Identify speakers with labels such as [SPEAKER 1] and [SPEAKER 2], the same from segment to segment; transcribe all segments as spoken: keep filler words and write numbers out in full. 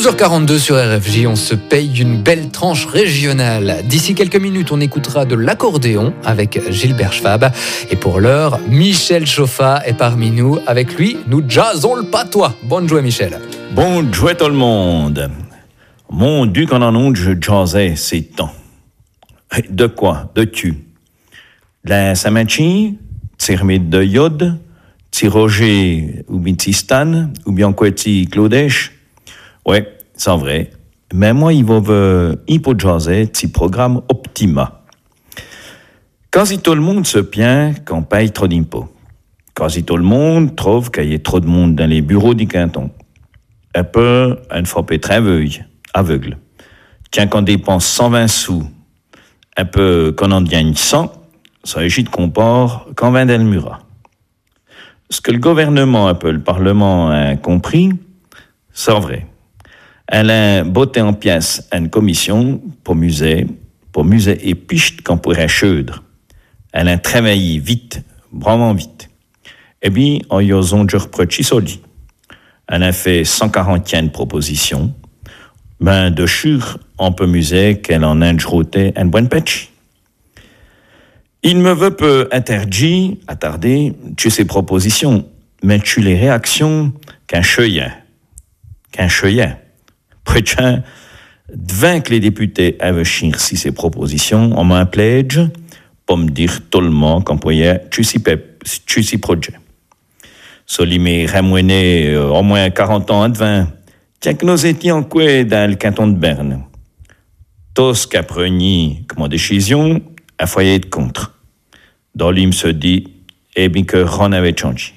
[SPEAKER 1] douze heures quarante-deux sur R F J, on se paye une belle tranche régionale. D'ici quelques minutes, on écoutera de l'accordéon avec Gilbert Schwab. Et pour l'heure, Michel Chauffa est parmi nous. Avec lui, nous jazzons le patois. Bonne joie, Michel.
[SPEAKER 2] Bonne joie tout le monde. Mon Dieu, qu'en en onde, je jazzais ces temps. De quoi? De tu? La Saint-Machi, Tirmide de Yod, Tiroger ou bien Tistan, ou bien quoi Claudèche. Ouais, c'est vrai. Mais moi, il va me hypojaser petit programme Optima. Quasi tout le monde se plaint qu'on paye trop d'impôts. Quasi tout le monde trouve qu'il y a trop de monde dans les bureaux du canton. Un peu, une fois peut-être aveugle, aveugle. Tiens, qu'on dépense cent vingt sous, un peu qu'on en gagne cent, ça agit de comport qu'en vingt d'Elmura. Ce que le gouvernement, un peu le Parlement a compris, c'est vrai. Elle a botté en pièces une commission pour musée, pour musée et pichte qu'on pourrait cheudre. Elle a travaillé vite, vraiment vite. Et bien, en y osant je reproche soli. Elle a fait cent quarante propositions. Ben, de sûr, on peut musée qu'elle en a ajouté un bon patch. Il me veut peu interdit, attarder, tu ces propositions, mais tu les réactions qu'un cheuillet. Qu'un cheuillet. Prétien, devant que les députés avaient chir si ces propositions, on m'a un pledge pour me dire tout le monde qu'on pouvait tu si pep, tu si projet. Solimé ramouené euh, au moins quarante ans à vingt, tiens que nous étions quoi dans le canton de Berne. Tous qu'appreniez comme décision, à foyer de contre. Dans l'hymne se dit, eh bien que rien avait changé.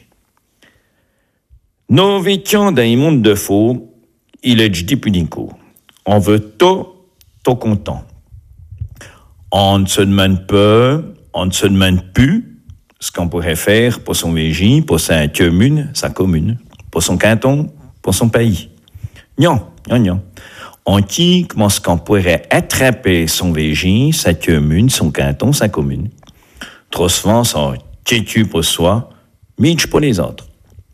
[SPEAKER 2] Nous vétions dans un monde de faux, il est dit punico. On veut tout, tout content. On ne se demande pas, on ne se demande plus ce qu'on pourrait faire pour son végé, pour sa commune, sa commune, pour son canton, pour son pays. Non, non, non. On dit comment ce qu'on pourrait attraper son végé, sa commune, son canton, sa commune. Trop souvent, ça tue pour soi, mitch pour les autres.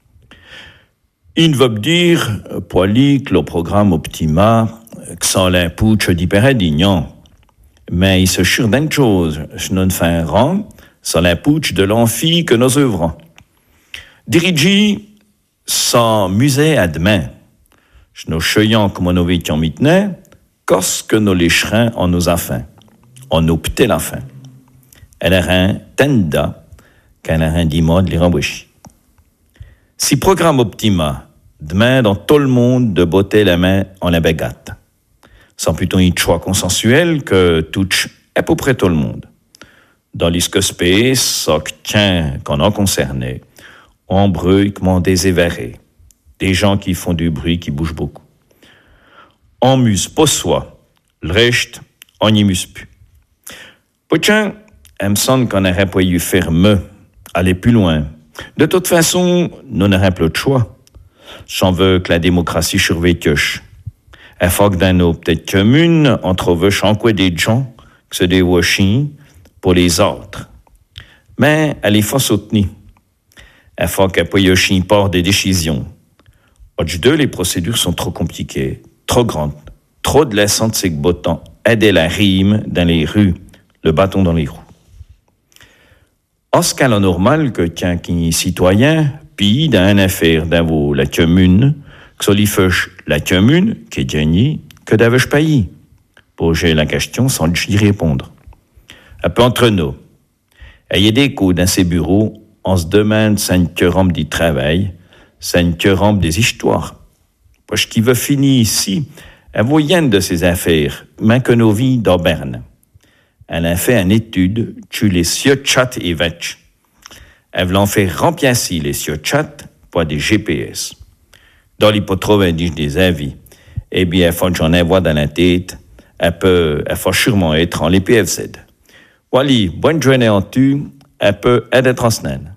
[SPEAKER 2] Il va me dire, poili, que le programme Optima, que sans l'impouche d'hyperadignon. Mais il se jure d'une chose, je ne fais un rang, sans l'impouche de l'amphi que nous œuvrons. Dirigi, sans musée à demain. Je nous cheyons comme nous vétions maintenant, qu'est-ce que nous lécherons en nos affaires, en nos p'tés la fin. Elle a un tenda, qu'elle a un dimon de l'irambouchi. Si programme Optima, demain dans tout le monde de botter la main en la baguette. Sans plutôt un choix consensuel que touche à peu près tout le monde. Dans l'iscospé, ça que tient qu'on en concernait, on bruit comme des évérés, des gens qui font du bruit, qui bougent beaucoup. On muse pas soi, le reste, on n'y muse plus. Poutien, il me semble qu'on aurait pu faire mieux, aller plus loin. De toute façon, nous n'aurons plus de choix. J'en veux que la démocratie survécuche. Il faut que dans nos petites communes, on trouve chanquer des gens qui se déwashing pour les autres. Mais elle est faut soutenir. Il faut qu'elle puisse y part des décisions. Au-dessus d'eux, les procédures sont trop compliquées, trop grandes, trop de laissantes, c'est que beau temps. Aider la rime dans les rues, le bâton dans les roues. Est-ce qu'elle est normal que qu'un citoyen pille dans une affaire dans la commune, que ce lui fait la commune qui est gagnée, que d'avais-je payé? Poser la question sans y répondre. Un peu entre nous. Il y a des coups dans ces bureaux, on se demande si une querombe du travail, si une querombe des histoires. Parce qu'il veut finir ici, un voyant de ces affaires, mais que nos vies dans Berne. Elle a fait une étude sur les siochat et vetch. Elle veut en faire remplacer les siochat par des G P S. Dans les potrovins des avis, eh bien, il faut que j'en avoir dans la tête, elle peut, elle faut sûrement être en les P F Z. Voilà, bonne journée en tu, elle peut être en semaine.